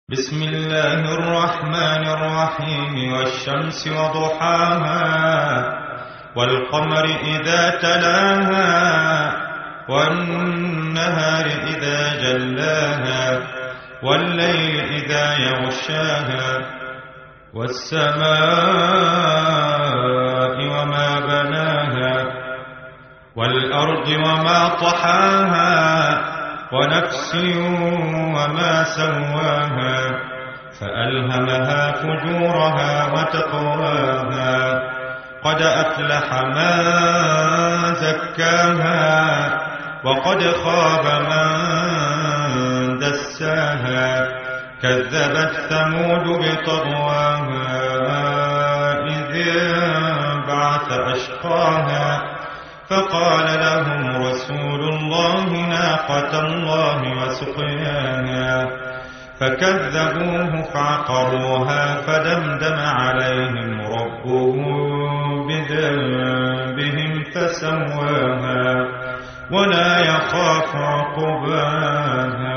بسم الله الرحمن الرحيم والشمس وضحاها والقمر إذا تلاها والنهار إذا جلاها والليل إذا يغشاها والسماء وما بناها والأرض وما طحاها ونفس وما سواها فألهمها فجورها وتقواها قد أفلح من زكاها وقد خاب من دساها كذبت ثمود بطغواها إذ انبعث أشقاها فقال لهم رسول الله ناقة الله وسقياها فكذبوه فعقروها فدمدم عليهم ربهم بذنبهم فسواها ولا يخاف عقباها